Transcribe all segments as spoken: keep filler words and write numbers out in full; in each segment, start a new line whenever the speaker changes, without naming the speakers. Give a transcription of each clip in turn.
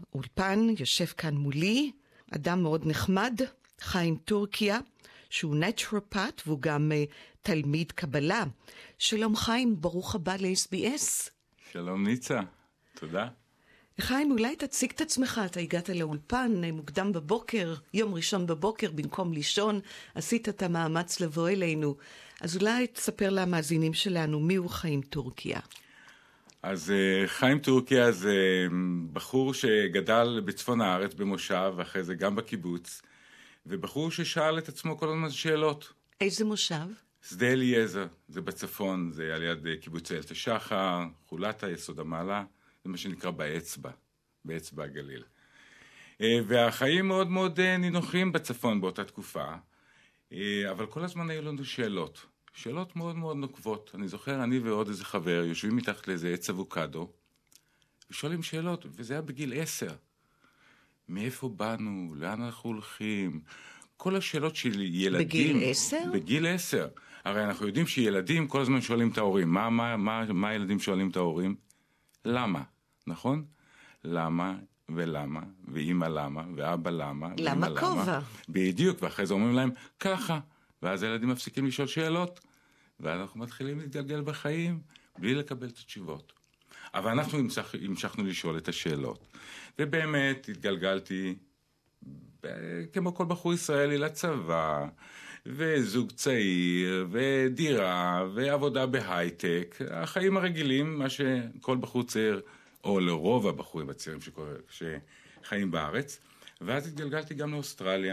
באולפן, יושב כאן מולי, אדם מאוד נחמד, חיים טורקיה, שהוא נטורופט והוא גם uh, תלמיד קבלה. שלום חיים, ברוך הבא ל-אס בי אס.
שלום ניצה, תודה.
חיים, אולי תציג את עצמך, אתה הגעת לאולפן מוקדם בבוקר, יום ראשון בבוקר, במקום לישון, עשית את המאמץ לבוא אלינו. אז אולי תספר למאזינים שלנו, מי הוא חיים טורקיה?
אז חיים טורקיה זה בחור שגדל בצפון הארץ במושב, ואחרי זה גם בקיבוץ, ובחור ששאל את עצמו כל הזמן שאלות.
איזה מושב?
שדה אליעזר, זה בצפון, זה על יד קיבוץ איילת השחר, חולתה, יסוד המעלה, זה מה שנקרא באצבע, באצבע הגליל. והחיים מאוד מאוד נינוחים בצפון באותה תקופה, אבל כל הזמן היו לנו שאלות. שאלות מאוד מאוד נוקבות. אני זוכר, אני ועוד איזה חבר יושבים מתחת לאיזה עץ אבוקדו, ושואלים שאלות, וזה היה בגיל עשר. מאיפה באנו? לאן אנחנו הולכים? כל השאלות של ילדים...
בגיל עשר?
בגיל עשר. הרי אנחנו יודעים שילדים כל הזמן שואלים את ההורים. מה, מה, מה, מה הילדים שואלים את ההורים? למה? נכון? למה ולמה, ואמא למה, ואבא למה,
למה כובע?
בדיוק, ואחרי זה אומרים להם ככה. ואז הילדים מפסיקים לשאול שאלות, ואנחנו מתחילים להתגלגל בחיים, בלי לקבל את התשובות. אבל אנחנו המשך, המשכנו לשאול את השאלות. ובאמת התגלגלתי, כמו כל בחור ישראלי, לצבא, וזוג צעיר, ודירה, ועבודה בהייטק. החיים הרגילים, מה שכל בחור צעיר, או לרוב הבחורים הצעירים שחיים בארץ. ואז התגלגלתי גם לאוסטרליה.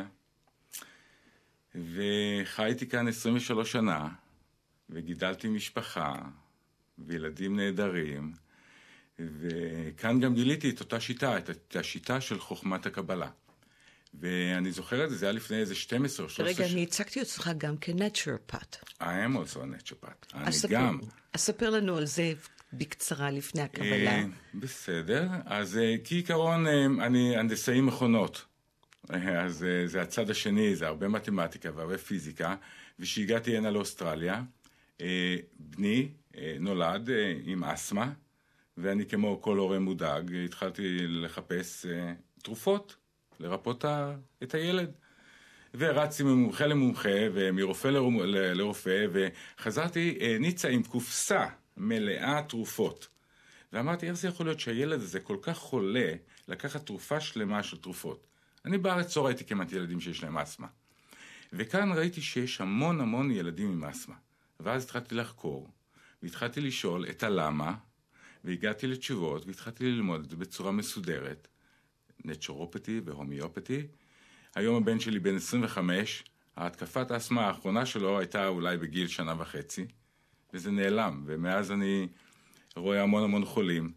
וחייתי כאן עשרים ושלוש שנה, וגידלתי משפחה, וילדים נהדרים, וכאן גם גיליתי את אותה שיטה, את השיטה של חוכמת הקבלה. ואני זוכר את זה, זה היה לפני איזה שתים עשרה או שלוש עשרה.
רגע, אני הצגתי אותך גם כנטורופט.
I am also a naturopath. אני גם.
אז ספר לנו על זה בקצרה לפני הקבלה.
בסדר, אז כעיקרון אני הנדסאי מכונות. אז זה הצד השני, זה הרבה מתמטיקה והרבה פיזיקה, ושהגעתי הנה לאוסטרליה, בני נולד עם אסמה, ואני כמו כל הורה מודאג, התחלתי לחפש תרופות, לרפות את הילד, ורצתי ממומחה למומחה, ומרופא לרופא, וחזרתי ניצה עם קופסה מלאה תרופות, ואמרתי, איך זה יכול להיות שהילד הזה כל כך חולה, לקחת תרופה שלמה של תרופות? אני בארץ לא ראיתי כמעט ילדים שיש להם אסמה. וכאן ראיתי שיש המון המון ילדים עם אסמה. ואז התחלתי לחקור, והתחלתי לשאול את הלמה, והגעתי לתשובות, והתחלתי ללמוד את זה בצורה מסודרת, נטורופתי והומיאופתי. היום הבן שלי בן עשרים וחמש, ההתקפת האסמה האחרונה שלו הייתה אולי בגיל שנה וחצי, וזה נעלם, ומאז אני רואה המון המון חולים.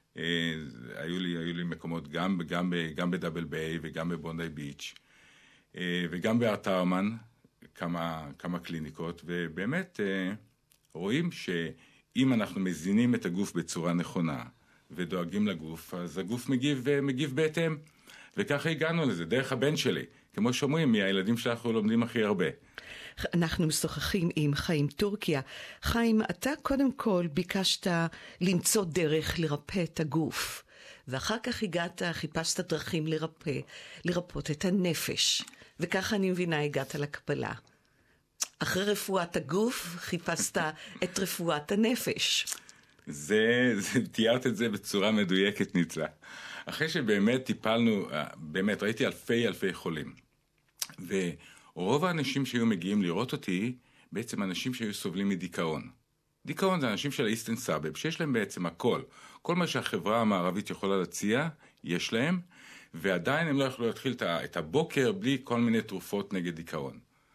היו לי, היו לי מקומות גם, גם, גם בדאבל ביי וגם בבונדי ביץ' וגם בארטרמן, כמה, כמה קליניקות, ובאמת רואים שאם אנחנו מזינים את הגוף בצורה נכונה ודואגים לגוף, אז הגוף מגיב, מגיב בהתאם. וככה הגענו לזה, דרך הבן שלי. כמו שאומרים, מהילדים שאנחנו לומדים הכי הרבה.
אנחנו משוחחים עם חיים טורקיה. חיים, אתה קודם כל ביקשת למצוא דרך לרפא את הגוף, ואחר כך הגעת, חיפשת דרכים לרפא, לרפות את הנפש, וככה אני מבינה הגעת לקבלה. אחרי רפואת הגוף חיפשת את רפואת הנפש.
זה, זה, תיארת את זה בצורה מדויקת ניצה. אחרי שבאמת טיפלנו, באמת ראיתי אלפי אלפי חולים, ורוב האנשים שהיו מגיעים לראות אותי, בעצם אנשים שהיו סובלים מדיכאון. דיכאון זה אנשים של האיסטרן סאבב, שיש להם בעצם הכל. כל מה שהחברה המערבית יכולה להציע, יש להם, ועדיין הם לא יכולו להתחיל את הבוקר בלי כל מיני תרופות נגד דיכאון.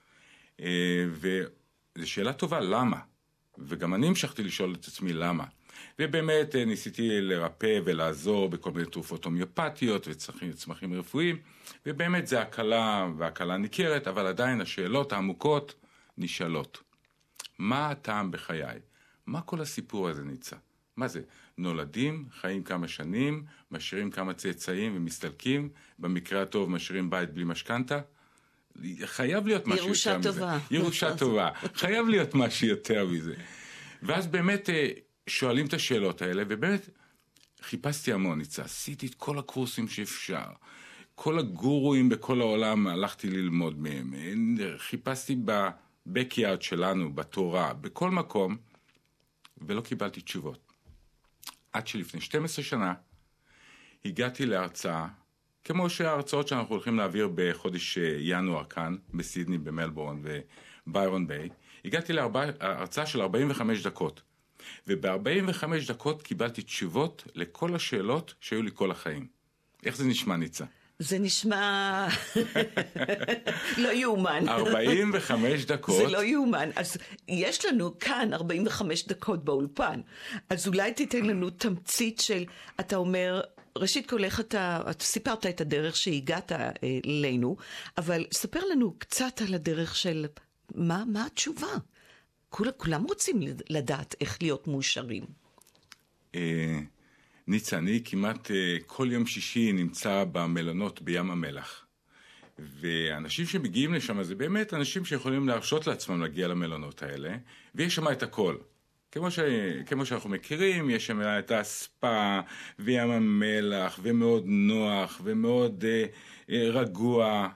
וזו שאלה טובה, למה? וגם אני המשכתי לשאול את עצמי למה. ובאמת ניסיתי לרפא ולעזור בכל מיני תרופות הומיאופתיות וצמחים רפואיים, ובאמת זה הקלה והקלה ניכרת, אבל עדיין השאלות העמוקות נשאלות. מה הטעם בחיי? מה כל הסיפור הזה ניצה? מה זה? נולדים, חיים כמה שנים, משאירים כמה צאצאים ומסתלקים, במקרה הטוב משאירים בית בלי משכנתה? חייב להיות משהו יותר מזה.
ירושה טובה.
ירושה טובה. חייב להיות משהו יותר מזה. ואז באמת שואלים את השאלות האלה, ובאמת חיפשתי המון, ניצה, עשיתי את כל הקורסים שאפשר. כל הגורואים בכל העולם הלכתי ללמוד מהם. חיפשתי בבקיארד שלנו, בתורה, בכל מקום, ולא קיבלתי תשובות. עד שלפני שתים עשרה שנה, הגעתי להרצאה, כמו שההרצאות שאנחנו הולכים להעביר בחודש ינואר כאן, בסידני, במלבורן וביירון ביי, הגעתי להרצאה של ארבעים וחמש דקות. וב-ארבעים וחמש דקות קיבלתי תשובות לכל השאלות שהיו לי כל החיים. איך זה נשמע, ניצה?
זה נשמע לא יאומן.
ארבעים וחמש דקות.
זה לא יאומן. אז יש לנו כאן ארבעים וחמש דקות באולפן. אז אולי תיתן לנו תמצית של, אתה אומר, ראשית כל איך אתה, אתה סיפרת את הדרך שהגעת אלינו, אבל ספר לנו קצת על הדרך של, מה, מה התשובה? כול, כולם רוצים לדעת איך להיות מאושרים.
אה... ניצה, אני כמעט כל יום שישי נמצא במלונות בים המלח. ואנשים שמגיעים לשם, זה באמת אנשים שיכולים להרשות לעצמם להגיע למלונות האלה, ויש שם את הכל. כמו, ש... כמו שאנחנו מכירים, יש שם את הספה, וים המלח, ומאוד נוח, ומאוד אה, אה, רגוע.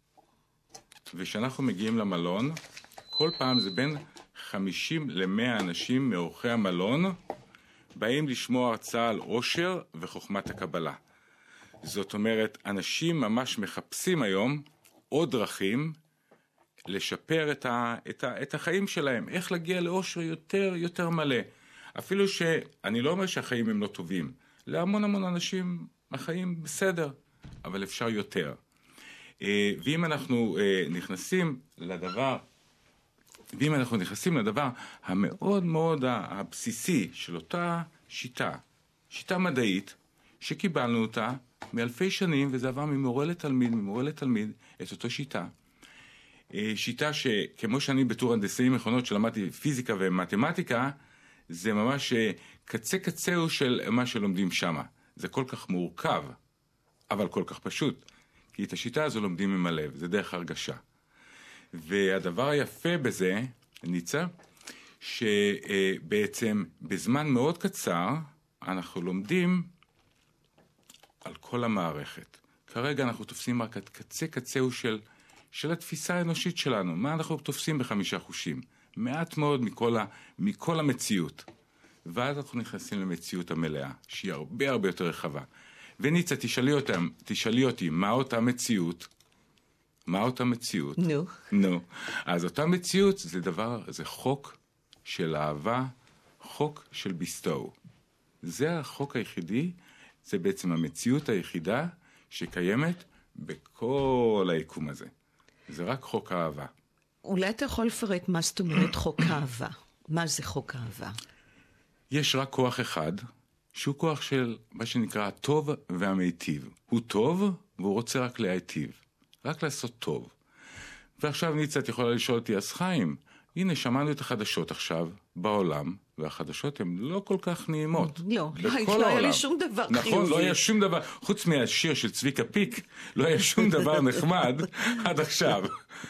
וכשאנחנו מגיעים למלון, כל פעם זה בין חמישים למאה אנשים מאורחי המלון, באים לשמוע הרצאה על עושר וחוכמת הקבלה. זאת אומרת, אנשים ממש מחפשים היום עוד דרכים לשפר את, ה, את, ה, את החיים שלהם, איך להגיע לעושר יותר, יותר מלא. אפילו שאני לא אומר שהחיים הם לא טובים, להמון המון אנשים החיים בסדר, אבל אפשר יותר. ואם אנחנו נכנסים לדבר, ואם אנחנו נכנסים לדבר המאוד מאוד הבסיסי של אותה שיטה, שיטה מדעית, שקיבלנו אותה מאלפי שנים, וזה עבר ממורה לתלמיד, ממורה לתלמיד, את אותו שיטה. שיטה שכמו שאני בתור הנדסאי מכונות שלמדתי פיזיקה ומתמטיקה, זה ממש קצה קצהו של מה שלומדים שמה. זה כל כך מורכב, אבל כל כך פשוט. כי את השיטה הזו לומדים עם הלב, זה דרך הרגשה. והדבר היפה בזה, ניצה, שבעצם בזמן מאוד קצר אנחנו לומדים על כל המערכת. כרגע אנחנו תופסים רק את קצה קצהו של, של התפיסה האנושית שלנו. מה אנחנו תופסים בחמישה חושים? מעט מאוד מכל, ה, מכל המציאות. ואז אנחנו נכנסים למציאות המלאה, שהיא הרבה הרבה יותר רחבה. וניצה, תשאלי אותם, תשאלי אותי, מה אותה מציאות? מה אותה מציאות?
נו.
נו. אז אותה מציאות זה דבר, זה חוק של אהבה, חוק של בסתו. זה החוק היחידי, זה בעצם המציאות היחידה שקיימת בכל היקום הזה. זה רק חוק האהבה.
אולי אתה יכול לפרט מה זאת אומרת חוק האהבה? מה זה חוק האהבה?
יש רק כוח אחד, שהוא כוח של מה שנקרא הטוב והמיטיב. הוא טוב והוא רוצה רק להיטיב. רק לעשות טוב. ועכשיו ניצה, את יכולה לשאול אותי, אז חיים, הנה שמענו את החדשות עכשיו בעולם, והחדשות הן לא כל כך נעימות.
לא, לא היה לי שום דבר חיובי.
נכון, לא היה שום דבר, חוץ מהשיר של צביקה פיק, לא היה שום דבר נחמד עד עכשיו.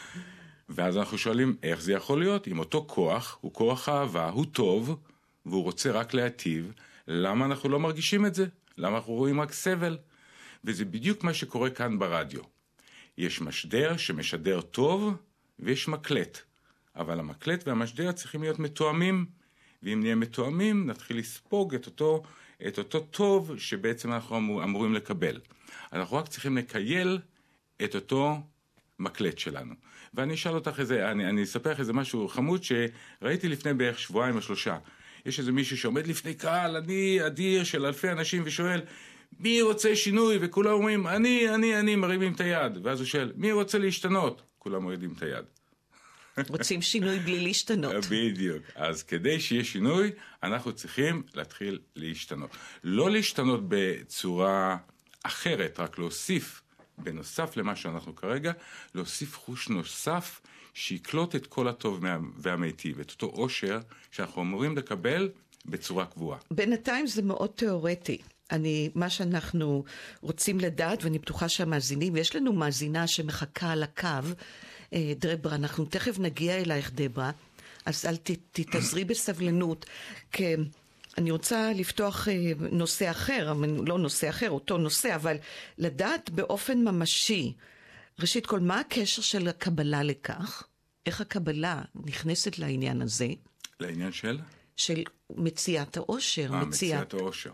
ואז אנחנו שואלים, איך זה יכול להיות? אם אותו כוח, הוא כוח האהבה, הוא טוב, והוא רוצה רק להיטיב, למה אנחנו לא מרגישים את זה? למה אנחנו רואים רק סבל? וזה בדיוק מה שקורה כאן ברדיו. יש משדר שמשדר טוב, ויש מקלט. אבל המקלט והמשדר צריכים להיות מתואמים, ואם נהיה מתואמים, נתחיל לספוג את אותו, את אותו טוב שבעצם אנחנו אמור, אמורים לקבל. אנחנו רק צריכים לקייל את אותו מקלט שלנו. ואני אשאל אותך איזה, אני, אני אספר לך איזה משהו חמוד שראיתי לפני בערך שבועיים או שלושה. יש איזה מישהו שעומד לפני קהל, אני אדיר של אלפי אנשים ושואל, מי רוצה שינוי? וכולם אומרים, אני, אני, אני, מרימים את היד. ואז הוא שואל, מי רוצה להשתנות? כולם מורידים את היד.
רוצים שינוי בלי להשתנות.
בדיוק. אז כדי שיהיה שינוי, אנחנו צריכים להתחיל להשתנות. לא להשתנות בצורה אחרת, רק להוסיף, בנוסף למה שאנחנו כרגע, להוסיף חוש נוסף שיקלוט את כל הטוב והמיטיב, את אותו עושר שאנחנו אמורים לקבל בצורה קבועה.
בינתיים זה מאוד תיאורטי. אני, מה שאנחנו רוצים לדעת, ואני בטוחה שהמאזינים, יש לנו מאזינה שמחכה על הקו, דברה, אנחנו תכף נגיע אלייך דברה, אז אל תתעזרי בסבלנות, כי אני רוצה לפתוח נושא אחר, לא נושא אחר, אותו נושא, אבל לדעת באופן ממשי, ראשית כל, מה הקשר של הקבלה לכך? איך הקבלה נכנסת לעניין הזה?
לעניין של?
של מציאת האושר.
אה, מציאת האושר.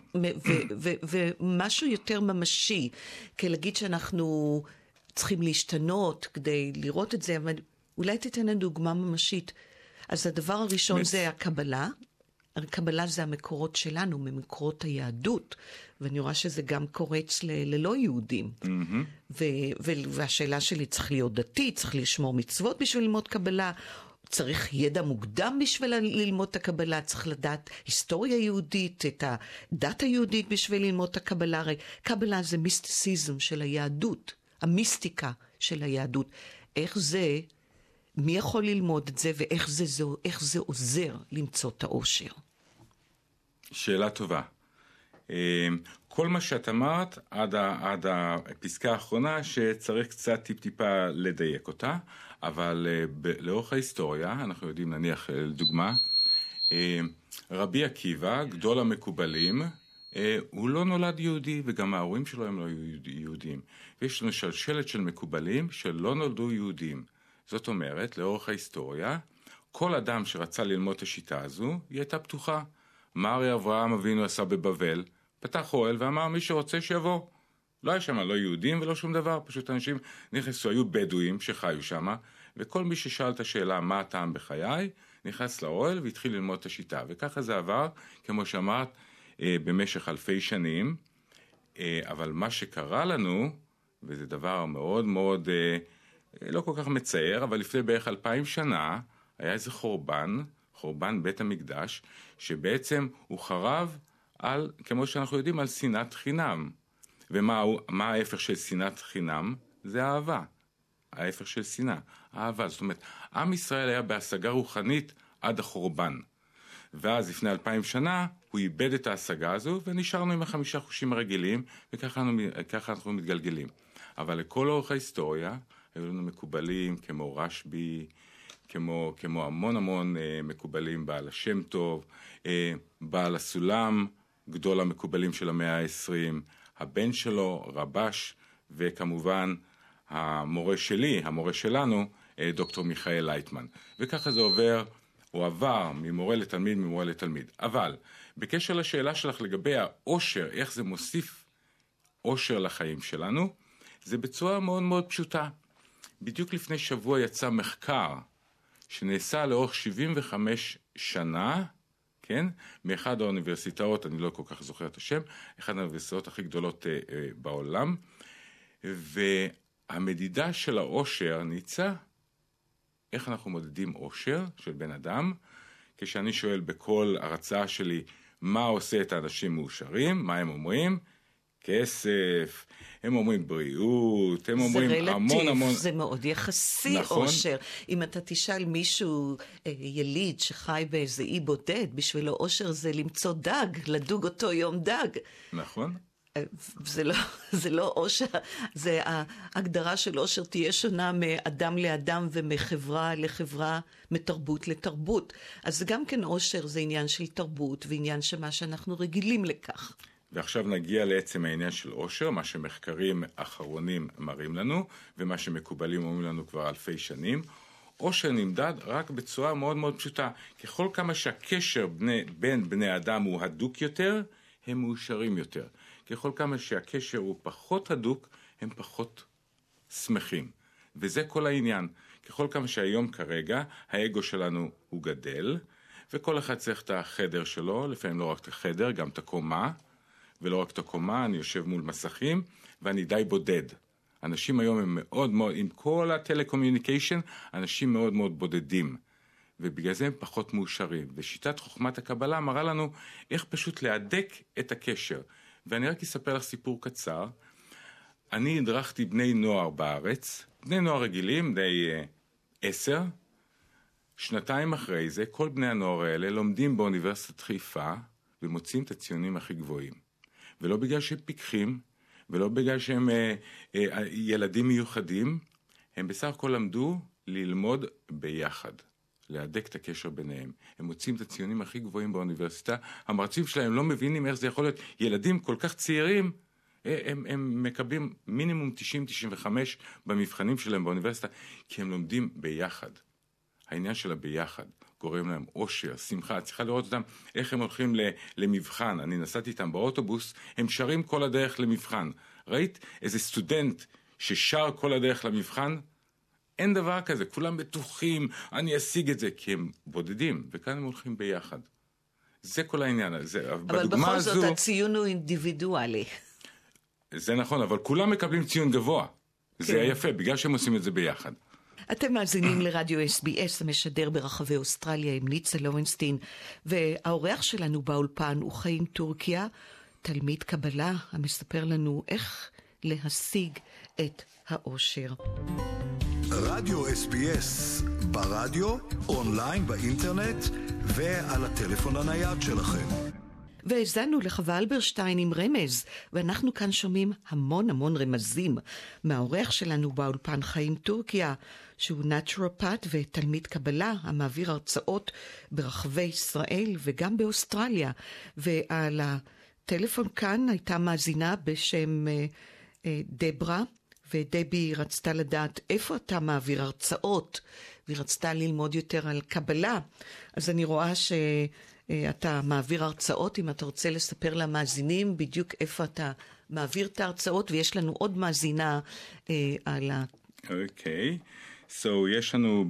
ומשהו יותר ממשי, כי להגיד שאנחנו צריכים להשתנות כדי לראות את זה, אבל אולי תיתן לנו דוגמה ממשית. אז הדבר הראשון זה הקבלה. הקבלה זה המקורות שלנו, ממקורות היהדות, ואני רואה שזה גם קורץ ל- ללא יהודים. Mm-hmm. ו- ו- והשאלה שלי, צריך להיות דתי, צריך לשמור מצוות בשביל ללמוד קבלה, צריך ידע מוקדם בשביל ללמוד את הקבלה, צריך לדעת היסטוריה יהודית, את הדת היהודית בשביל ללמוד את הקבלה. הרי קבלה זה מיסטיסיזם של היהדות, המיסטיקה של היהדות. איך זה, מי יכול ללמוד את זה, ואיך זה, זה, איך זה עוזר למצוא את האושר?
שאלה טובה. כל מה שאת אמרת עד, עד הפסקה האחרונה שצריך קצת טיפ-טיפה לדייק אותה, אבל לאורך ההיסטוריה, אנחנו יודעים נניח לדוגמה, רבי עקיבא, גדול המקובלים, הוא לא נולד יהודי וגם ההורים שלו הם לא יהודים. ויש לנו שלשלת של מקובלים שלא נולדו יהודים. זאת אומרת, לאורך ההיסטוריה, כל אדם שרצה ללמוד את השיטה הזו, היא הייתה פתוחה. מה הרי אברהם אבינו עשה בבבל? פתח אוהל ואמר מי שרוצה שיבוא. לא היה שם לא יהודים ולא שום דבר, פשוט אנשים נכנסו, היו בדואים שחיו שם, וכל מי ששאל את השאלה מה הטעם בחיי, נכנס לאוהל והתחיל ללמוד את השיטה. וככה זה עבר, כמו שאמרת, במשך אלפי שנים. אבל מה שקרה לנו, וזה דבר מאוד מאוד לא כל כך מצער, אבל לפני בערך אלפיים שנה, היה איזה חורבן, חורבן בית המקדש, שבעצם הוא חרב על, כמו שאנחנו יודעים, על שנאת חינם. ומה מה ההפך של שנאת חינם? זה אהבה. ההפך של שנאה, אהבה. זאת אומרת, עם ישראל היה בהשגה רוחנית עד החורבן. ואז לפני אלפיים שנה הוא איבד את ההשגה הזו, ונשארנו עם החמישה חושים הרגילים, וככה אנחנו, ככה אנחנו מתגלגלים. אבל לכל אורך ההיסטוריה, היו לנו מקובלים כמו רשב"י, כמו, כמו המון המון אה, מקובלים, בעל השם טוב, אה, בעל הסולם, גדול המקובלים של המאה העשרים, הבן שלו, רבש, וכמובן המורה שלי, המורה שלנו, אה, דוקטור מיכאל לייטמן. וככה זה עובר, הוא עבר ממורה לתלמיד, ממורה לתלמיד. אבל בקשר לשאלה שלך לגבי האושר, איך זה מוסיף אושר לחיים שלנו, זה בצורה מאוד מאוד פשוטה. בדיוק לפני שבוע יצא מחקר שנעשה לאורך שבעים וחמש שנה, כן? מאחד האוניברסיטאות, אני לא כל כך זוכר את השם, אחד האוניברסיטאות הכי גדולות אה, אה, בעולם, והמדידה של האושר ניצה, איך אנחנו מודדים אושר של בן אדם, כשאני שואל בכל הרצאה שלי, מה עושה את האנשים מאושרים, מה הם אומרים? כסף, הם אומרים בריאות, הם אומרים
רלטיב,
המון המון...
זה מאוד יחסי, נכון? אושר. אם אתה תשאל מישהו, יליד שחי באיזה אי בודד, בשבילו אושר זה למצוא דג, לדוג אותו יום דג.
נכון.
זה לא, זה לא אושר, זה ההגדרה של אושר תהיה שונה מאדם לאדם ומחברה לחברה, מתרבות לתרבות. אז גם כן אושר זה עניין של תרבות ועניין שמה שאנחנו רגילים לכך.
ועכשיו נגיע לעצם העניין של אושר, מה שמחקרים אחרונים מראים לנו, ומה שמקובלים אומרים לנו כבר אלפי שנים. אושר נמדד רק בצורה מאוד מאוד פשוטה. ככל כמה שהקשר בני, בין בני אדם הוא הדוק יותר, הם מאושרים יותר. ככל כמה שהקשר הוא פחות הדוק, הם פחות שמחים. וזה כל העניין. ככל כמה שהיום כרגע, האגו שלנו הוא גדל, וכל אחד צריך את החדר שלו, לפעמים לא רק את החדר, גם את הקומה, ולא רק את הקומה, אני יושב מול מסכים, ואני די בודד. אנשים היום הם מאוד מאוד, עם כל הטלקומיוניקיישן, אנשים מאוד מאוד בודדים. ובגלל זה הם פחות מאושרים. ושיטת חוכמת הקבלה מראה לנו איך פשוט להדק את הקשר. ואני רק אספר לך סיפור קצר. אני הדרכתי בני נוער בארץ, בני נוער רגילים, בני אה, עשר. שנתיים אחרי זה, כל בני הנוער האלה לומדים באוניברסיטת חיפה, ומוצאים את הציונים הכי גבוהים. ולא בגלל שהם פיקחים, ולא בגלל שהם אה, אה, ילדים מיוחדים, הם בסך הכל למדו ללמוד ביחד. להדק את הקשר ביניהם. הם מוצאים את הציונים הכי גבוהים באוניברסיטה, המרצים שלהם לא מבינים איך זה יכול להיות. ילדים כל כך צעירים, הם, הם מקבלים מינימום תשעים עד תשעים וחמש במבחנים שלהם באוניברסיטה, כי הם לומדים ביחד. העניין של הביחד גורם להם אושר, שמחה, צריכה לראות אותם איך הם הולכים למבחן. אני נסעתי איתם באוטובוס, הם שרים כל הדרך למבחן. ראית איזה סטודנט ששר כל הדרך למבחן? אין דבר כזה, כולם בטוחים, אני אשיג את זה, כי הם בודדים, וכאן הם הולכים ביחד. זה כל העניין. זה,
אבל בכל הזו, זאת הציון הוא אינדיבידואלי.
זה נכון, אבל כולם מקבלים ציון גבוה. כן. זה יפה, בגלל שהם עושים את זה ביחד.
אתם מאזינים לרדיו אס בי אס המשדר ברחבי אוסטרליה עם ניצה לורנסטין, והאורח שלנו באולפן הוא חיים טורקיה, תלמיד קבלה המספר לנו איך להשיג את האושר.
רדיו אס בי אס ברדיו, אונליין, באינטרנט ועל הטלפון הנייד שלכם.
והזנו לחווה אלברשטיין עם רמז, ואנחנו כאן שומעים המון המון רמזים מהאורח שלנו באולפן חיים טורקיה, שהוא נטורופט ותלמיד קבלה המעביר הרצאות ברחבי ישראל וגם באוסטרליה. ועל הטלפון כאן הייתה מאזינה בשם אה, אה, דברה, ודבי רצתה לדעת איפה אתה מעביר הרצאות, והיא רצתה ללמוד יותר על קבלה. אז אני רואה שאתה מעביר הרצאות, אם אתה רוצה לספר למאזינים בדיוק איפה אתה מעביר את ההרצאות, ויש לנו עוד מאזינה אה, על ה...
אוקיי, okay. so יש לנו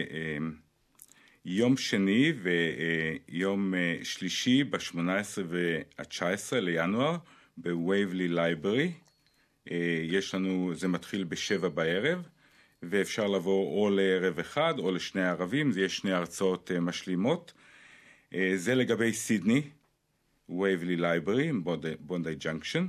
ביום שני ויום שלישי ב-שמונה עשרה וה-תשע עשרה לינואר בווייבלי לייברי. יש לנו, זה מתחיל בשבע בערב, ואפשר לבוא או לערב אחד או לשני ערבים, זה יש שני הרצאות משלימות. זה לגבי סידני, ווייבלי לייברי, בונדי ג'נקשן.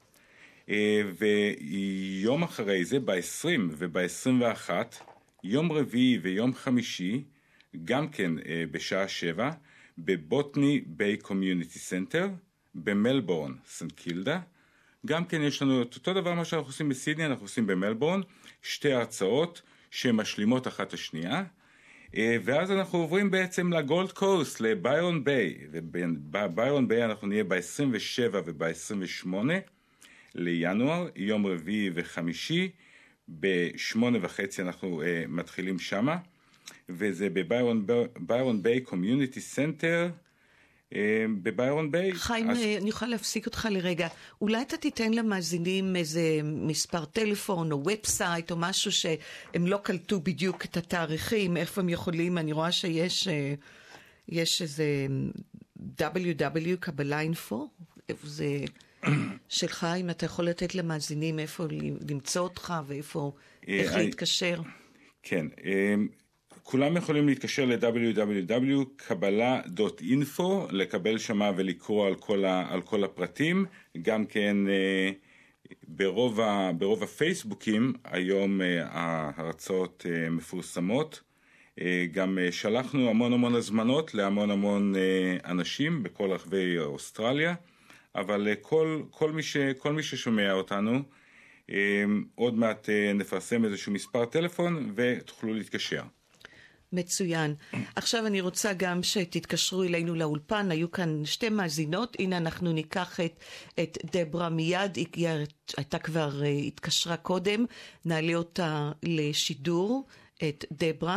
ויום אחרי זה, ב-עשרים וב-עשרים ואחת, יום רביעי ויום חמישי, גם כן בשעה שבע, בבוטני ביי קומיוניטי סנטר, במלבורן, סנט קילדה. גם כן יש לנו את אותו דבר מה שאנחנו עושים בסידני, אנחנו עושים במלבורן, שתי הרצאות שמשלימות אחת השנייה, ואז אנחנו עוברים בעצם לגולד קוסט, לביירון ביי, ובביירון ביי אנחנו נהיה ב-עשרים ושבע וב-עשרים ושמונה לינואר, יום רביעי וחמישי, בשמונה וחצי אנחנו uh, מתחילים שמה, וזה בביירון ביי קומיוניטי סנטר, בביירון ביי.
חיים, אז... אני יכולה להפסיק אותך לרגע. אולי אתה תיתן למאזינים איזה מספר טלפון או ובסייט או משהו שהם לא קלטו בדיוק את התאריכים, איפה הם יכולים, אני רואה שיש יש איזה דאבליו דאבליו קבלה אינפו, איפה זה שלך, אם אתה יכול לתת למאזינים איפה למצוא אותך ואיפה, איך להתקשר.
כן, כולם יכולים להתקשר ל-דאבליו דאבליו דאבליו דוט קבלה דוט אינפו, לקבל שמה ולקרוא על כל, ה, על כל הפרטים. גם כן ברוב, ה, ברוב הפייסבוקים היום ההרצאות מפורסמות. גם שלחנו המון המון הזמנות להמון המון אנשים בכל רחבי אוסטרליה, אבל כל, כל, מי ש, כל מי ששומע אותנו, עוד מעט נפרסם איזשהו מספר טלפון ותוכלו להתקשר.
מצוין. עכשיו אני רוצה גם שתתקשרו אלינו לאולפן, היו כאן שתי מאזינות, הנה אנחנו ניקח את, את דברה מיד, היא הייתה כבר התקשרה קודם, נעלה אותה לשידור, את דברה.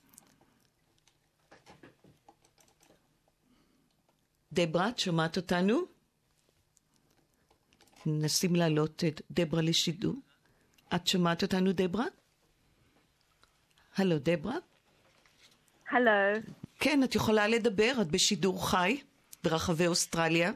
דברה, את שומעת אותנו? נשים לעלות את דברה לשידור. את שומעת אותנו דברה? הלו דברה?
הלו.
כן, את יכולה לדבר, את בשידור חי ברחבי אוסטרליה.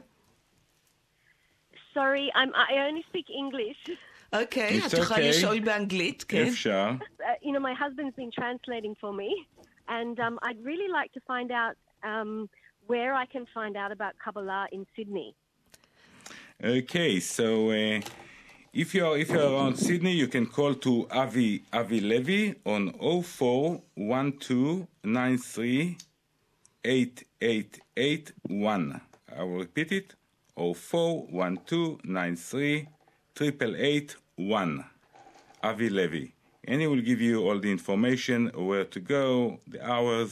Sorry, I'm, I only speak English.
אוקיי, את יכולה לשאול באנגלית, כן?
אפשר.
You know, my husband's been translating for me, and um, I'd really like to find out um, where I can find out about Kabbalah in Sydney.
Okay, so uh, if you're if you're around Sydney, you can call to Avi Avi Levy on oh four one two nine three eight eight eight one. I will repeat it: oh four one two nine three eight eight eight one. Avi Levy, and he will give you all the information, where to go, the hours,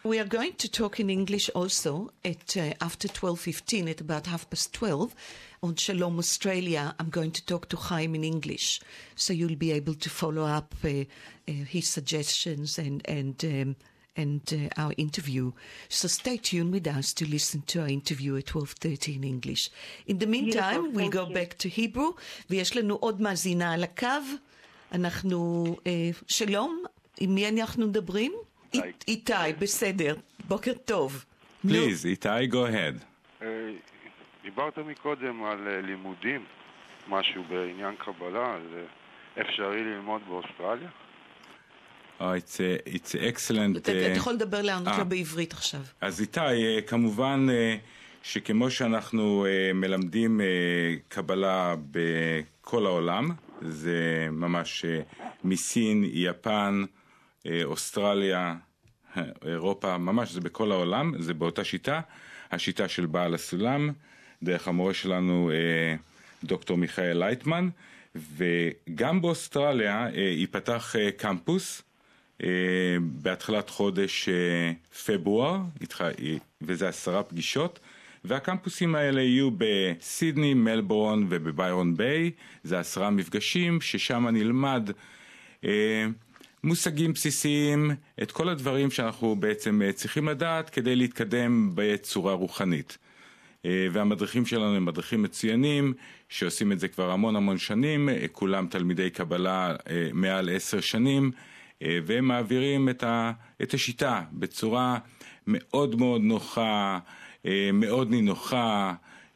We are going to talk in English also at uh, after twelve fifteen, at about half past twelve. On Shalom Australia, I'm going to talk to Chaim in English, so you'll be able to follow up uh, uh, his suggestions and and um, and uh, our interview. So stay tuned with us to listen to our interview at twelve thirty in English. In the meantime,
Beautiful,
we'll go
you.
back to Hebrew, ויש לנו עוד מאזינה על הקו. אנחנו, uh, שלום, עם מי אנחנו מדברים?
איתי.
איתי, בסדר. בוקר טוב.
Please, איתי, go ahead.
אה, דיברת מקודם על אה, לימודים, משהו בעניין קבלה, זה אפשרי ללמוד באוסטרליה?
Oh, it's a, it's excellent.
אתה
uh,
אתה יכול לדבר לענות
אה.
לו בעברית עכשיו.
אז איתי, אה, כמובן אה, שכמו שאנחנו אה, מלמדים אה, קבלה בכל העולם, זה ממש אה, מסין, יפן, אה, אוסטרליה, אה, אירופה, ממש זה בכל העולם, זה באותה שיטה, השיטה של בעל הסולם, דרך המורה שלנו אה, דוקטור מיכאל לייטמן, וגם באוסטרליה אה, ייפתח אה, קמפוס, Uh, בהתחלת חודש uh, פברואר, וזה עשרה פגישות, והקמפוסים האלה יהיו בסידני, מלבורן ובביירון ביי. זה עשרה מפגשים ששם נלמד uh, מושגים בסיסיים, את כל הדברים שאנחנו בעצם uh, צריכים לדעת כדי להתקדם בצורה רוחנית. Uh, והמדריכים שלנו הם מדריכים מצוינים שעושים את זה כבר המון המון שנים, uh, כולם תלמידי קבלה uh, מעל עשר שנים, והם מעבירים את, ה, את השיטה בצורה מאוד מאוד נוחה, מאוד נינוחה,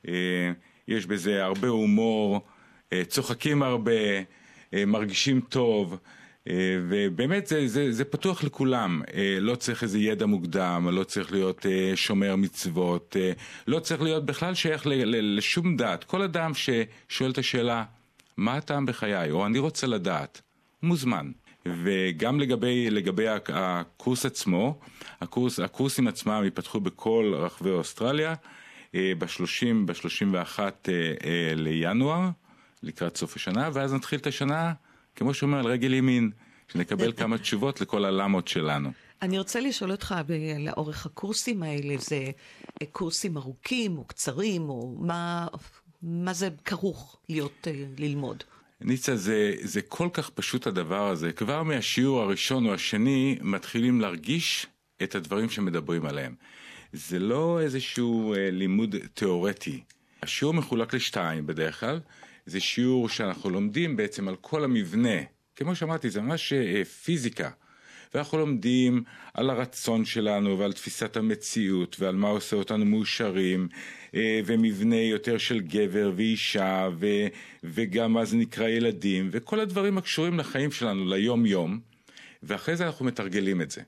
יש בזה הרבה הומור, צוחקים הרבה, מרגישים טוב, ובאמת זה, זה, זה פתוח לכולם, לא צריך איזה ידע מוקדם, לא צריך להיות שומר מצוות, לא צריך להיות בכלל שייך לשום דת. כל אדם ששואל את השאלה, מה הטעם בחיי, או אני רוצה לדעת, מוזמן. וגם לגבי, לגבי הקורס עצמו, הקורס, הקורסים עצמם ייפתחו בכל רחבי אוסטרליה, ב-שלושים, ב-שלושים ואחד לינואר, לקראת סוף השנה, ואז נתחיל את השנה, כמו שאומר, על רגל ימין, שנקבל כמה תשובות לכל הלמות שלנו.
אני רוצה לשאול אותך על אורך הקורסים האלה, זה קורסים ארוכים או קצרים, או מה, מה זה כרוך להיות, ללמוד?
ניצה, זה, זה כל כך פשוט הדבר הזה. כבר מהשיעור הראשון או השני מתחילים להרגיש את הדברים שמדברים עליהם. זה לא איזשהו אה, לימוד תיאורטי. השיעור מחולק לשתיים בדרך כלל. זה שיעור שאנחנו לומדים בעצם על כל המבנה. כמו שאמרתי, זה ממש אה, פיזיקה. ואנחנו לומדים על הרצון שלנו ועל תפיסת המציאות ועל מה עושה אותנו מאושרים, ומבנה יותר של גבר ואישה, ו, וגם מה זה נקרא ילדים, וכל הדברים הקשורים לחיים שלנו ליום יום, ואחרי זה אנחנו מתרגלים את זה.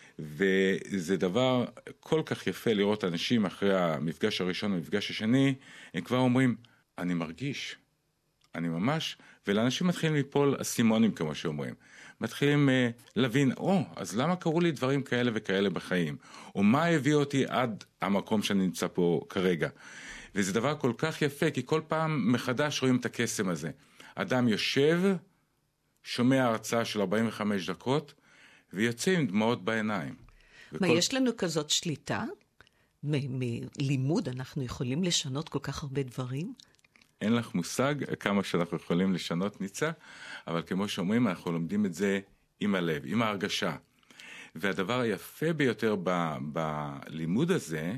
וזה דבר כל כך יפה לראות אנשים אחרי המפגש הראשון והמפגש השני, הם כבר אומרים, אני מרגיש, אני ממש, ולאנשים מתחילים ליפול אסימונים כמו שאומרים. מתחילים uh, להבין, או, oh, אז למה קראו לי דברים כאלה וכאלה בחיים? או מה הביא אותי עד המקום שאני נמצא פה כרגע? וזה דבר כל כך יפה, כי כל פעם מחדש רואים את הקסם הזה. אדם יושב, שומע הרצאה של ארבעים וחמש דקות, ויוצא עם דמעות בעיניים.
מה,
וכל...
יש לנו כזאת שליטה? מלימוד אנחנו יכולים לשנות כל כך הרבה דברים?
אין לך מושג כמה שאנחנו יכולים לשנות, ניצה, אבל כמו שאומרים, אנחנו לומדים את זה עם הלב, עם ההרגשה. והדבר היפה ביותר ב, בלימוד הזה,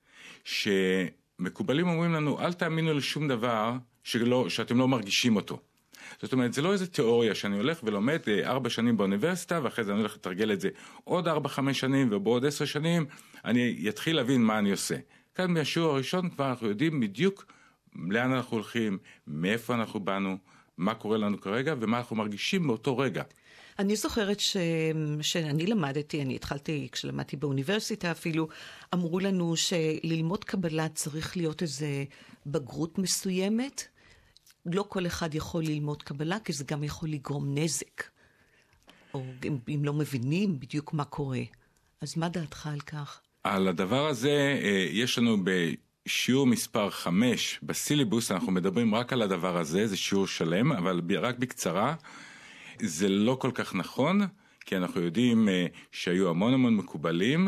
שמקובלים אומרים לנו, אל תאמינו לשום דבר שלא, שאתם לא מרגישים אותו. זאת אומרת, זה לא איזו תיאוריה שאני הולך ולומד ארבע שנים באוניברסיטה, ואחרי זה אני הולך לתרגל את זה עוד ארבע, חמש שנים, ובעוד עשר שנים אני אתחיל להבין מה אני עושה. כאן מהשיעור הראשון כבר אנחנו יודעים בדיוק לאן אנחנו הולכים, מאיפה אנחנו באנו, מה קורה לנו כרגע, ומה אנחנו מרגישים באותו רגע.
אני זוכרת ש... שאני למדתי, אני התחלתי כשלמדתי באוניברסיטה אפילו, אמרו לנו שללמוד קבלה צריך להיות איזה בגרות מסוימת. לא כל אחד יכול ללמוד קבלה, כי זה גם יכול לגרום נזק. או אם לא מבינים בדיוק מה קורה. אז מה דעתך על כך?
על הדבר הזה יש לנו בשיעור מספר חמש בסילבוס, אנחנו מדברים רק על הדבר הזה, זה שיעור שלם, אבל רק בקצרה. זה לא כל כך נכון, כי אנחנו יודעים שהיו המון המון מקובלים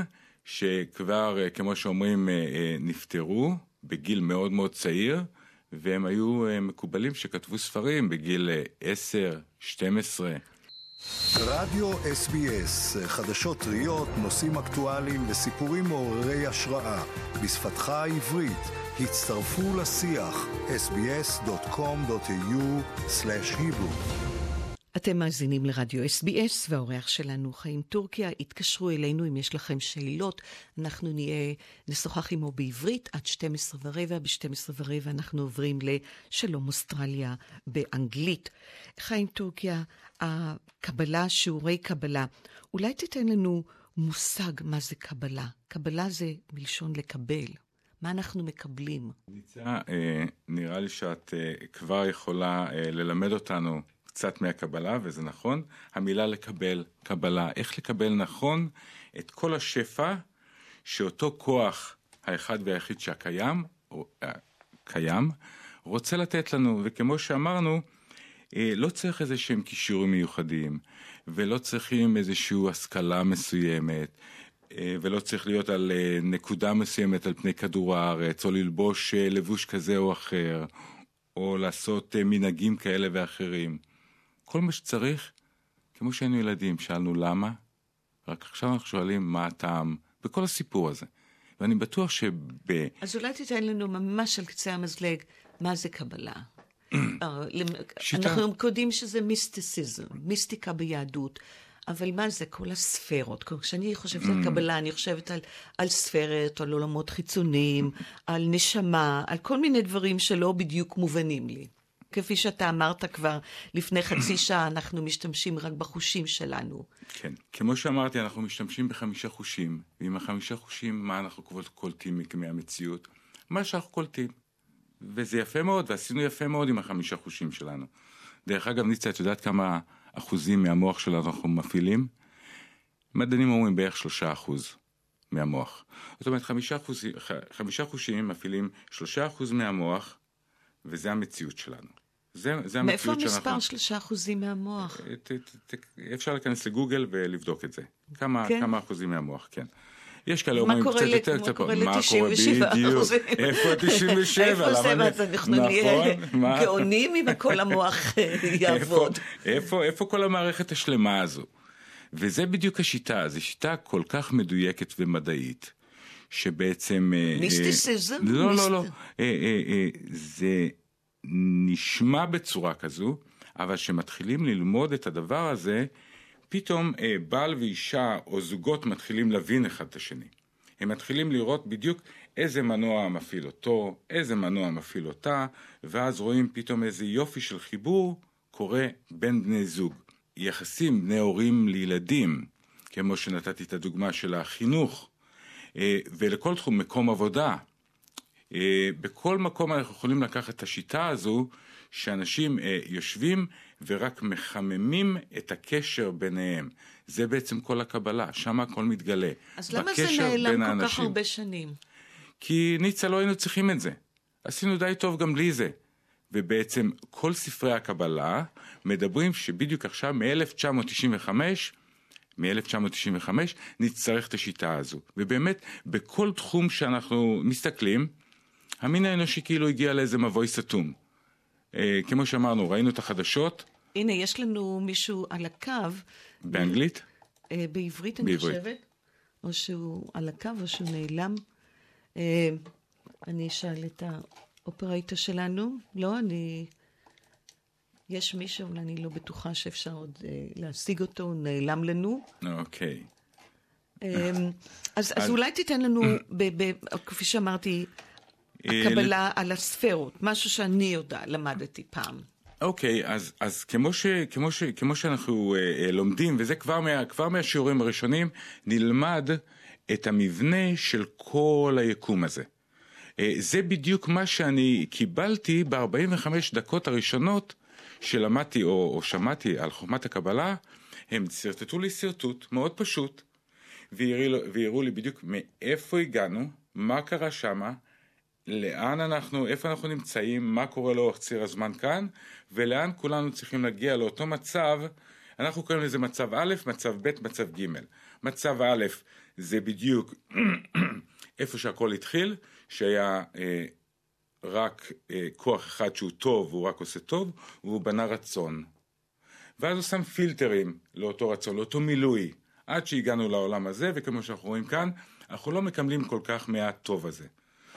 שכבר, כמו שאומרים, נפטרו בגיל מאוד מאוד צעיר, והם היו מקובלים שכתבו ספרים בגיל עשר, שתים עשרה.
רדיו אס בי אס, חדשות טריות, נושאים אקטואליים וסיפורים מעוררי השראה בשפתך העברית. הצטרפו לשיח אס בי אס דוט קום דוט איי יו סלאש היברו.
אתם מאזינים לרדיו אס בי אס, והאורח שלנו חיים טורקיה. התקשרו אלינו אם יש לכם שאלות. אנחנו נהיה, נשוחח עמו בעברית עד שתים עשרה ורבע. ב-שתים עשרה ורבע אנחנו עוברים לשלום אוסטרליה באנגלית. חיים טורקיה, הקבלה, שיעורי קבלה. אולי תיתן לנו מושג מה זה קבלה. קבלה זה מלשון לקבל. מה אנחנו מקבלים?
ניצה, נראה לי שאת כבר יכולה ללמד אותנו קצת מהקבלה, וזה נכון. המילה לקבל, קבלה, איך לקבל נכון את כל השפע שאותו כוח האחד והיחיד שהקיים, או, קיים, רוצה לתת לנו. וכמו שאמרנו, לא צריך איזה שהם קישורים מיוחדים, ולא צריכים איזושהי השכלה מסוימת, ולא צריך להיות על נקודה מסוימת על פני כדור הארץ, או ללבוש לבוש כזה או אחר, או לעשות מנהגים כאלה ואחרים. כל מה שצריך, כמו שהיינו ילדים, שאלנו למה, רק עכשיו אנחנו שואלים מה הטעם בכל הסיפור הזה. ואני בטוח שב...
אז אולי תיתן לנו ממש על קצה המזלג, מה זה קבלה? אנחנו קודים שזה מיסטיסיזם, מיסטיקה ביהדות, אבל מה זה? כל הספרות. כשאני חושבת על קבלה, אני חושבת על, על ספרת, על עולמות חיצוניים, על נשמה, על כל מיני דברים שלא בדיוק מובנים לי. כפי שאתה אמרת כבר לפני חצי שעה, אנחנו משתמשים רק בחושים שלנו.
כן, כמו שאמרתי, אנחנו משתמשים בחמישה חושים, ועם החמישה חושים, מה אנחנו קולטים מהמציאות? מה שאנחנו קולטים. וזה יפה מאוד, ועשינו יפה מאוד עם החמישה חושים שלנו. דרך אגב, ניצה, את יודעת כמה אחוזים מהמוח שלנו אנחנו מפעילים? מדענים אומרים בערך שלושה אחוז מהמוח. זאת אומרת, חמישה, אחוז, חמישה חושים מפעילים שלושה אחוז מהמוח, וזה המציאות שלנו. זה, זה
מאיפה
המציאות
המספר
שאנחנו...
שלושה אחוזים מהמוח?
ת, ת, ת, אפשר להיכנס לגוגל ולבדוק את זה. כמה, כן? כמה אחוזים מהמוח, כן. יש כאלה אומרים קצת יותר, קצת פה. מה קורה בדיוק? איפה ה-תשעים ושבע?
איפה זה? אז אנחנו נהיה גאונים אם כל המוח יעבוד.
איפה כל המערכת השלמה הזו? וזה בדיוק השיטה, זו שיטה כל כך מדויקת ומדעית, שבעצם...
מיסטיסיזם?
לא, לא, לא. זה נשמע בצורה כזו, אבל שמתחילים ללמוד את הדבר הזה, פתאום בעל ואישה או זוגות מתחילים להבין אחד את השני. הם מתחילים לראות בדיוק איזה מנוע מפעיל אותו, איזה מנוע מפעיל אותה, ואז רואים פתאום איזה יופי של חיבור קורה בין בני זוג. יחסים בני הורים לילדים, כמו שנתתי את הדוגמה של החינוך, ולכל תחום מקום עבודה. בכל מקום אנחנו יכולים לקחת את השיטה הזו, שאנשים יושבים ורק מחממים את הקשר ביניהם. זה בעצם כל הקבלה, שם הכל מתגלה.
אז למה זה נעלם כל כך הרבה שנים?
כי ניצה לא היינו צריכים את זה. עשינו די טוב גם בלי זה. ובעצם כל ספרי הקבלה מדברים שבדיוק עכשיו מ-אלף תשע מאות תשעים וחמש, מ-אלף תשע מאות תשעים וחמש נצטרך את השיטה הזו. ובאמת בכל תחום שאנחנו מסתכלים, המין האנושי כאילו הגיע לאיזה מבוי סתום. כמו שאמרנו, ראינו את החדשות.
הנה, יש לנו מישהו על הקו.
באנגלית?
בעברית, אני חושבת. או שהוא על הקו, או שהוא נעלם. אני אשאל את האופרייטור שלנו. לא, אני... יש מישהו, אבל אני לא בטוחה שאפשר עוד להשיג אותו, הוא נעלם לנו.
אוקיי.
אז אולי תיתן לנו, כפי שאמרתי, הקבלה על הספרות, משהו שאני יודע, למדתי פעם.
אוקיי, אז, אז כמו ש, כמו ש, כמו שאנחנו אה, לומדים, וזה כבר מה, כבר מהשיעורים הראשונים, נלמד את המבנה של כל היקום הזה. אה, זה בדיוק מה שאני קיבלתי ב-ארבעים וחמש דקות הראשונות שלמדתי או, או שמעתי על חוכמת הקבלה. הם סרטטו לי סרטוט מאוד פשוט, והראו, והראו לי בדיוק מאיפה הגענו, מה קרה שמה, לאן אנחנו, איפה אנחנו נמצאים, מה קורה לאורך ציר הזמן כאן, ולאן כולנו צריכים להגיע לאותו מצב אנחנו קוראים לזה מצב א', מצב ב', מצב ג'. מצב א' זה בדיוק איפה שהכל התחיל, שהיה אה, רק אה, כוח אחד שהוא טוב, והוא רק עושה טוב, והוא בנה רצון. ואז הוא שם פילטרים לאותו רצון, לאותו מילוי, עד שהגענו לעולם הזה, וכמו שאנחנו רואים כאן, אנחנו לא מקבלים כל כך מהטוב הזה.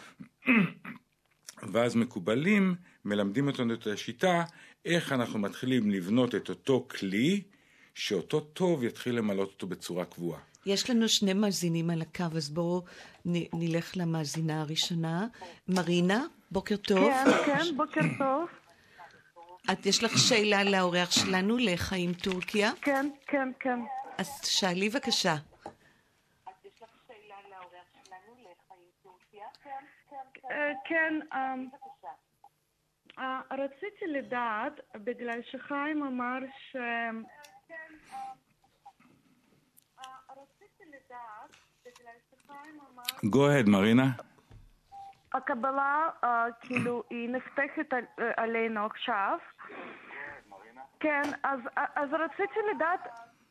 ואז מקובלים, מלמדים אותנו את השיטה, איך אנחנו מתחילים לבנות את אותו כלי, שאותו טוב יתחיל למלות אותו בצורה קבועה.
יש לנו שני מאזינים על הקו, אז בואו נ- נלך למאזינה הראשונה. מרינה, בוקר טוב.
כן, כן, בוקר טוב.
את, יש לך שאלה לאורח שלנו, לחיים טורקיה?
כן, כן, כן.
אז שאלי בבקשה.
אה, כן, אה, אה, רציתי לדעת, בגלל שחיים אמר ש... רציתי לדעת, בגלל שחיים אמר...
Go ahead, מרינה.
הקבלה, אה, כאילו, היא נפתחת על- אה, עלינו עכשיו. כן, אז אז רציתי לדעת...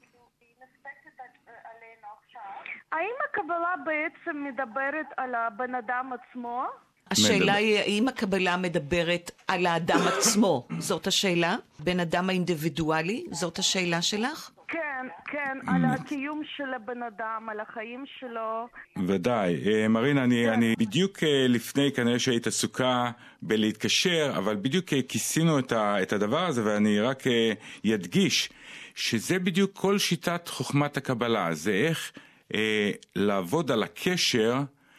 האם הקבלה בעצם מדברת על הבן אדם עצמו?
השאלה היא, האם הקבלה מדברת על האדם עצמו? זאת השאלה? בן אדם האינדיבידואלי? זאת השאלה שלך?
כן, כן, על הקיום של הבן אדם, על החיים שלו.
ודאי. אה, מרינה, אני, אני בדיוק אה, לפני, כנראה שהיית עסוקה בלהתקשר, אבל בדיוק אה, כיסינו את, ה, את הדבר הזה, ואני רק אה, ידגיש שזה בדיוק כל שיטת חוכמת הקבלה. זה איך אה, לעבוד על הקשר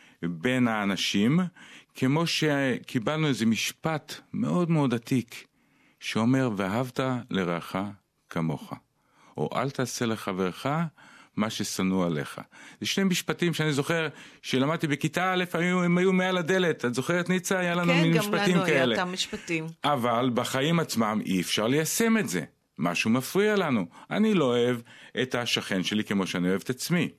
בין האנשים, כמו שקיבלנו איזה משפט מאוד מאוד עתיק, שאומר, ואהבת לרעך כמוך. או אל תעשה לחברך מה ששנוא עליך. זה שני משפטים שאני זוכר שלמדתי בכיתה א', הם היו מעל הדלת. את זוכרת ניצה? היה לנו מין משפטים כאלה.
כן, גם לנו היה אותם משפטים.
אבל בחיים עצמם אי אפשר ליישם את זה. משהו מפריע לנו. אני לא אוהב את השכן שלי כמו שאני אוהב את עצמי.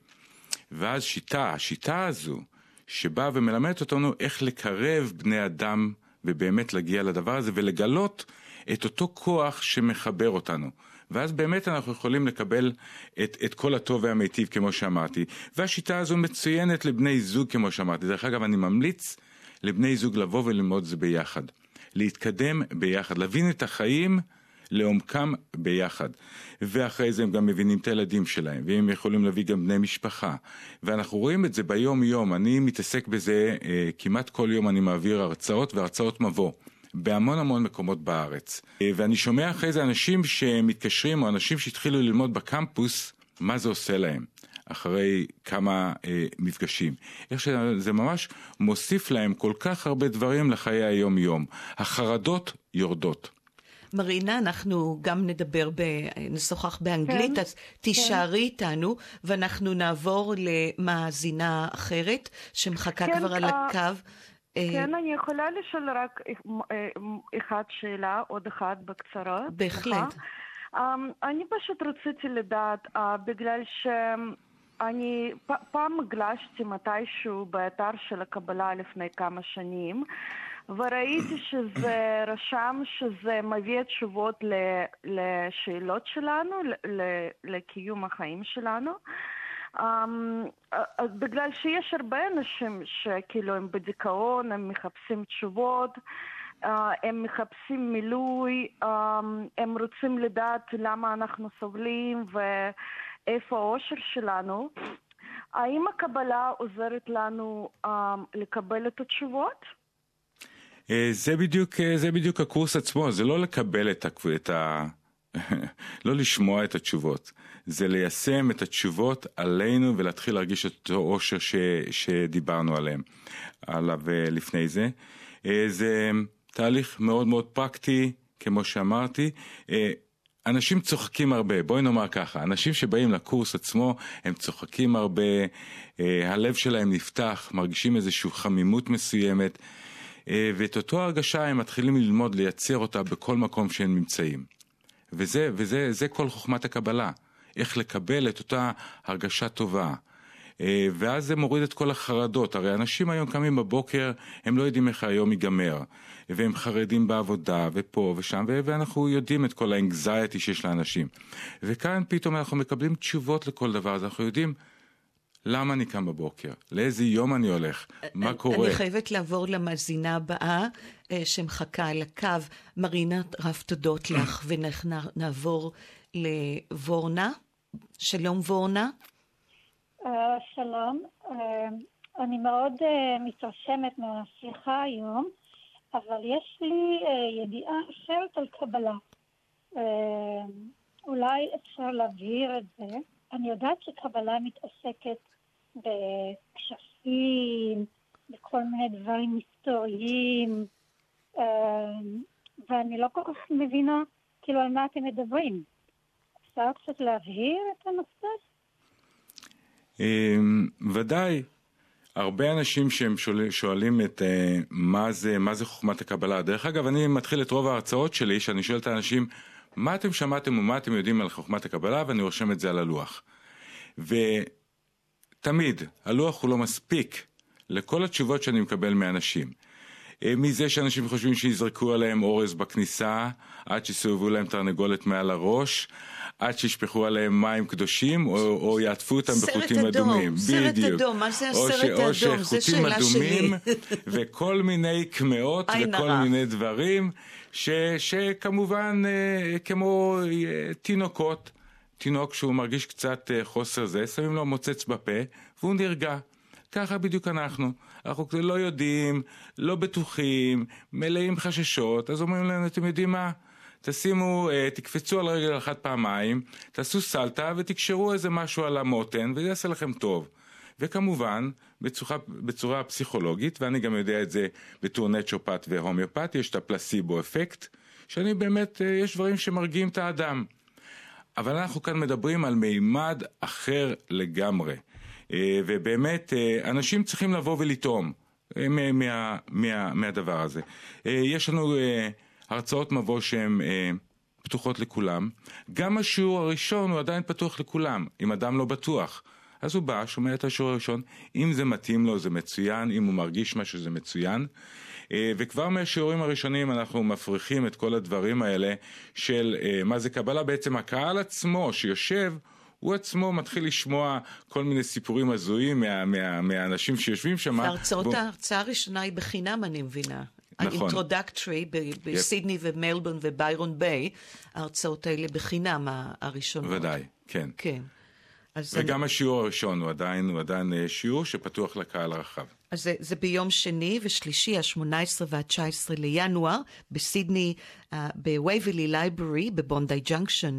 ואז שיטה, השיטה הזו, שבאה ומלמדת אותנו איך לקרב בני אדם ובאמת להגיע לדבר הזה ולגלות את אותו כוח שמחבר אותנו. ואז באמת אנחנו יכולים לקבל את, את כל הטוב והמיטיב כמו שאמרתי. והשיטה הזו מצוינת לבני זוג כמו שאמרתי. דרך אגב, אני ממליץ לבני זוג לבוא וללמוד זה ביחד. להתקדם ביחד, להבין את החיים לעומקם ביחד. ואחרי זה הם גם מבינים את הילדים שלהם, והם יכולים להביא גם בני משפחה. ואנחנו רואים את זה ביום יום. אני מתעסק בזה, אה, כמעט כל יום אני מעביר הרצאות והרצאות מבוא. בהמון המון מקומות בארץ. ואני שומע אחרי זה אנשים שמתקשרים, או אנשים שהתחילו ללמוד בקמפוס, מה זה עושה להם, אחרי כמה אה, מפגשים. איך שזה ממש מוסיף להם כל כך הרבה דברים לחיי היום-יום. החרדות יורדות.
מרינה, אנחנו גם נדבר, ב... נשוחח באנגלית,
כן,
אז תישארי כן. איתנו, ואנחנו נעבור למאזינה אחרת, שמחכה
כן,
כבר על
uh...
הקו.
כן, אני יכולה לשאול רק אחד שאלה, עוד אחד בקצרה.
בהחלט.
אני פשוט רציתי לדעת, בגלל שאני פעם גלשתי מתישהו באתר של הקבלה לפני כמה שנים, וראיתי שזה רשם שזה מביא תשובות לשאלות שלנו, לקיום החיים שלנו. Um, uh, uh, בגלל שיש הרבה אנשים שכאילו הם בדיכאון, הם מחפשים תשובות, uh, הם מחפשים מילוי, um, הם רוצים לדעת למה אנחנו סובלים ואיפה האושר שלנו. האם הקבלה עוזרת לנו um, לקבל את התשובות?
זה בדיוק, זה בדיוק הקורס עצמו, זה לא לקבל את, את ה... לא לשמוע את התשובות, זה ליישם את התשובות עלינו ולהתחיל להרגיש את אותו אושר ש, שדיברנו עליהם, עליו לפני זה. זה תהליך מאוד מאוד פרקטי, כמו שאמרתי. אנשים צוחקים הרבה, בואי נאמר ככה, אנשים שבאים לקורס עצמו, הם צוחקים הרבה, הלב שלהם נפתח, מרגישים איזושהי חמימות מסוימת, ואת אותו הרגשה הם מתחילים ללמוד, לייצר אותה בכל מקום שהם נמצאים. וזה, וזה, זה כל חוכמת הקבלה. איך לקבל את אותה הרגשה טובה. ואז זה מוריד את כל החרדות. הרי אנשים היום קמים בבוקר, הם לא יודעים איך היום ייגמר, והם חרדים בעבודה, ופה ושם, ואנחנו יודעים את כל האנגזייטי שיש לאנשים. וכאן פתאום אנחנו מקבלים תשובות לכל דבר, אז אנחנו יודעים למה אני קם בבוקר, לאיזה יום אני הולך, מה קורה.
אני חייבת לעבור למאזינה הבאה, שמחכה על הקו. מרינה, רב תודות לך, ונעבור לוורנה. שלום וורנה.
Uh, שלום, uh, אני מאוד uh, מתרשמת מהשיחה היום, אבל יש לי uh, ידיעה אחרת על קבלה. Uh, אולי אפשר להבהיר את זה. אני יודעת שקבלה מתעסקת בקשפים, בכל מיני דברים היסטוריים, uh, ואני לא כל כך מבינה כאילו על מה אתם מדברים. אפשר קצת להבהיר את הנושא?
ודאי, הרבה אנשים שהם שואלים את מה זה, מה זה חוכמת הקבלה. דרך אגב, אני מתחיל את רוב ההרצאות שלי, שאני שואל את האנשים, מה אתם שמעתם ומה אתם יודעים על חוכמת הקבלה, ואני רושם את זה על הלוח. ותמיד, הלוח הוא לא מספיק לכל התשובות שאני מקבל מאנשים. מזה שאנשים חושבים שיזרקו עליהם אורז בכניסה, עד שיסובבו להם תרנגולת מעל הראש, עד שישפכו עליהם מים קדושים, או, או יעטפו אותם בחוטים אדומים.
סרט
בדיוק.
אדום, מה זה הסרט
או
האדום?
ש, או שחוטים אדומים, וכל מיני קמאות וכל
הרע.
מיני דברים, ש, שכמובן כמו תינוקות, תינוק שהוא מרגיש קצת חוסר זה, שמים לו מוצץ בפה, והוא נרגע. ככה בדיוק אנחנו. אנחנו לא יודעים, לא בטוחים, מלאים חששות, אז אומרים לנו, אתם יודעים מה? תשימו, תקפצו על רגל אחת פעמיים, תעשו סלטה ותקשרו איזה משהו על המותן, וזה יעשה לכם טוב. וכמובן, בצורה, בצורה פסיכולוגית, ואני גם יודע את זה בתור נצ'ופט והומיופט, יש את הפלסיבו אפקט, שאני באמת, יש דברים שמרגיעים את האדם. אבל אנחנו כאן מדברים על מימד אחר לגמרי. ובאמת, אנשים צריכים לבוא ולטעום מה, מה, מהדבר הזה. יש לנו הרצאות מבוא שהן פתוחות לכולם. גם השיעור הראשון הוא עדיין פתוח לכולם. אם אדם לא בטוח, אז הוא בא, שומע את השיעור הראשון. אם זה מתאים לו, זה מצוין. אם הוא מרגיש משהו, זה מצוין. וכבר מהשיעורים הראשונים אנחנו מפריחים את כל הדברים האלה של מה זה קבלה. בעצם הקהל עצמו שיושב, הוא עצמו מתחיל לשמוע כל מיני סיפורים הזויים מה, מה, מהאנשים שיושבים שם.
והרצאות
בוא...
ההרצאה הראשונה היא בחינם, אני מבינה.
נכון.
האינטרודקטרי בסידני yep. ומלבורן וביירון ביי, ההרצאות האלה בחינם הראשונות.
ודאי, כן.
כן.
וגם
אני... השיעור
הראשון הוא עדיין, הוא עדיין שיעור שפתוח לקהל הרחב.
אז זה, זה ביום שני ושלישי, ה-שמונה עשרה וה-תשע עשרה לינואר, בסידני, uh, בווייבלי לייברי, בבונדי ג'נקשן,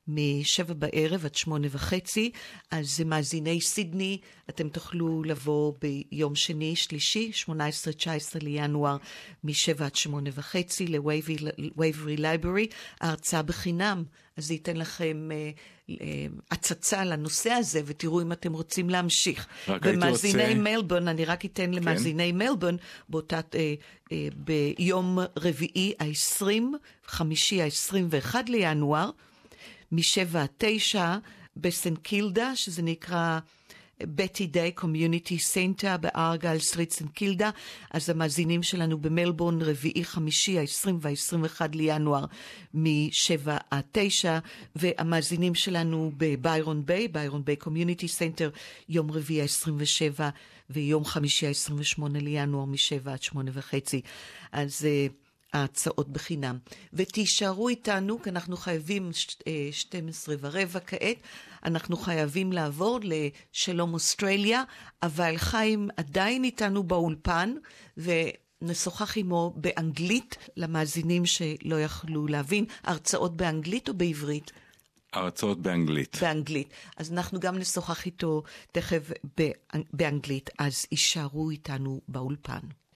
משבע בערב עד שמונה וחצי. אז מאזיני סידני, אתם תוכלו לבוא ביום שני, שלישי, שמונה עשרה תשע עשרה לינואר, משבע עד שמונה וחצי, לווייברי לייברי, ההרצאה בחינם. אז זה ייתן לכם uh, uh, הצצה לנושא הזה, ותראו אם אתם רוצים להמשיך. במאזיני רוצה... מלבורן, אני רק אתן למאזיני כן. מלבורן, באותה, uh, uh, ביום רביעי ה-עשרים, חמישי ה-עשרים ואחד לינואר, משבע עד תשע, בסן קילדה, שזה נקרא בטי דיי קומיוניטי סנטר בארגל סטריט סן קילדה. אז המאזינים שלנו במלבורן רביעי חמישי ה-עשרים וה-עשרים ואחד לינואר משבע עד תשע, והמאזינים שלנו בביירון ביי, ביירון ביי קומיוניטי סנטר, יום רביעי ה-עשרים ושבע ויום חמישי ה-עשרים ושמונה לינואר משבע עד שמונה וחצי. אז ההצעות בחינם. ותישארו איתנו, כי אנחנו חייבים שתים עשרה ורבע כעת, אנחנו חייבים לעבור לשלום אוסטרליה, אבל חיים עדיין איתנו באולפן, ונשוחח עמו באנגלית, למאזינים שלא יכלו להבין, הרצאות באנגלית או בעברית?
הרצאות באנגלית.
באנגלית. אז אנחנו גם נשוחח איתו תכף באנגלית, אז יישארו איתנו באולפן.